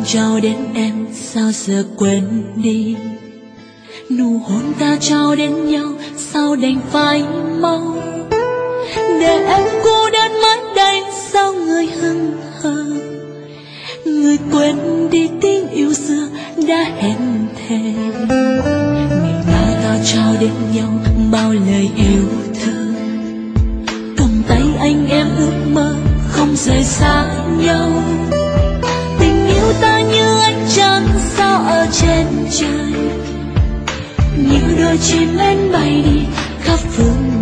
trao đến em sao giờ quên đi, nụ hôn ta trao đến nhau sao đành phải mau, để em cô đơn mãi đây sao người hững hờ, người quên đi tình yêu xưa đã hẹn thề. Ngày mai ta trao đến nhau bao lời yêu thương, cầm tay anh em ước mơ không rời xa nhau. Tình yêu ta như ánh trăng sao ở trên trời, như đôi chim én bay đi khắp phương